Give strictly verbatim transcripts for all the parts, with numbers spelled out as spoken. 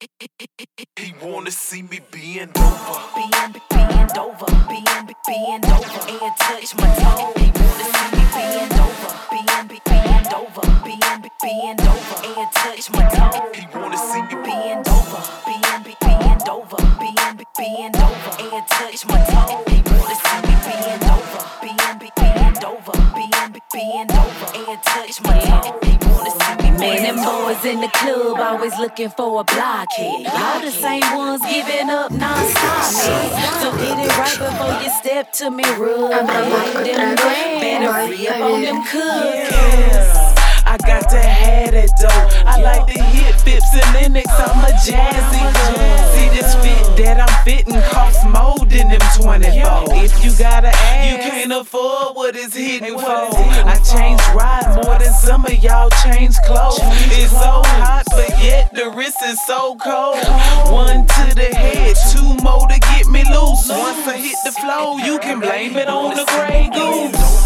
He wanna see me bend over, Bend, bend over, bend, bend over, and touch my toe. He wanna see me bend over, bend, bend over, bend, bend over, and touch my toe. he wanna see me Bend over, bend, bend over, bend, bend over, and touch my toe. He wanna see me bend over, bend, bend over, bend, bend over, and touch my toe. He wanna see me. Man, them boys in the club always looking for a blockhead. Y'all the same ones giving up non-stop. So get it right before you step to me, rub. Like them better free up on them cookies. I got to have that dough. I like to hit Phipps and Lennox, I'm a jazzy girl. See this fit that I'm fitting costs more than them twenty-four. If you gotta ask, you can't afford what it's hitting for. I change ride more than some of y'all change clothes. It's so hot, but yet the wrist is so cold. One to the head, two more to get me loose. Once I hit the flow, you can blame it on the Grey Goose.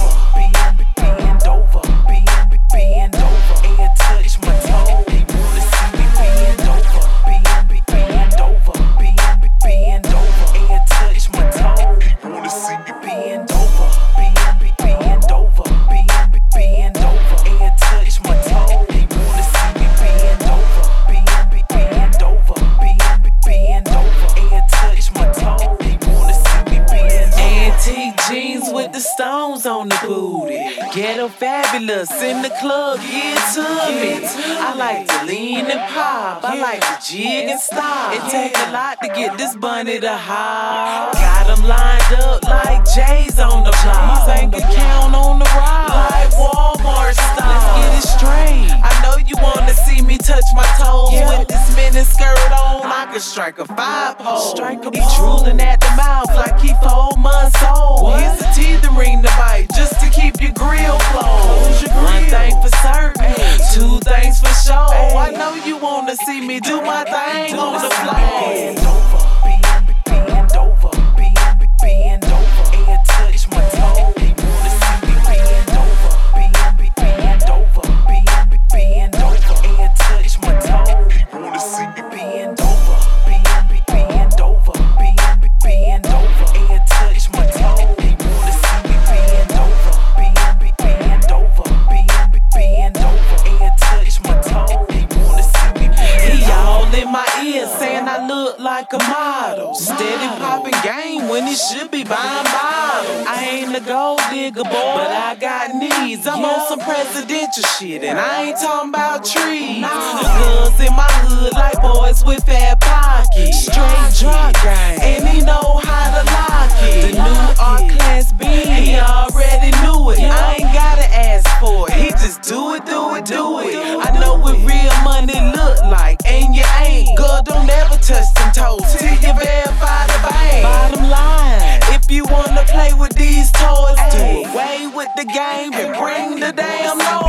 bend over, bend, bend over, and touch my toe. He wanna see me bend over, bend, bend over, bend, bend over, and touch my toe. He wanna see me bend over, bend, bend over, bend, bend over, and touch my toe. He wanna see me bend over, bend, bend over, bend, bend over, and touch my toe. He wanna see me bend over. Antique jeans with the stones on the booty. Ghetto fabulous in the club, get to me. I like to lean and pop. I like to jig and stop. It take a lot to get this bunny to hop. Got them lined up like J's on the block. Bank account on the ride like Walmart stock. Let's get it straight. I know you wanna see me touch my toes with this mini skirt on. I could strike a five pole. He drooling at the mouth like he four months old. Here's a teething ring to bite just to keep your grill closed. One thing for certain, two things for sure. I know you wanna see me do my thing on the floor. Bend over, bend, bend over, bend, bend over, and touch my toe. He wanna see me bend over, bend, bend over, bend, bend over, and touch my toe. He wanna see me bend over, bend, bend over, bend, bend over, and touch my toe. He wanna see me bend over, bend, bend over, bend, bend over, and touch my toe. He wanna see me bend. He all in my ear saying I look like a model. Steady popping game when he should be buying bottles. I ain't a gold digger, boy, but I got needs. I'm on some presidential shit, and I ain't talking about trees. The girls in my hood like boys with fat pockets. Straight drop game, and he know how to lock it. The new R-Class B, he already knew it. I ain't gotta ask for it, he just do it, do it, do it. I know what real money look like, and you ain't. Girl, don't ever touch them toes till you verify the bank. Bottom line, if you wanna play with these toys, do away with the game and bring the damn noise.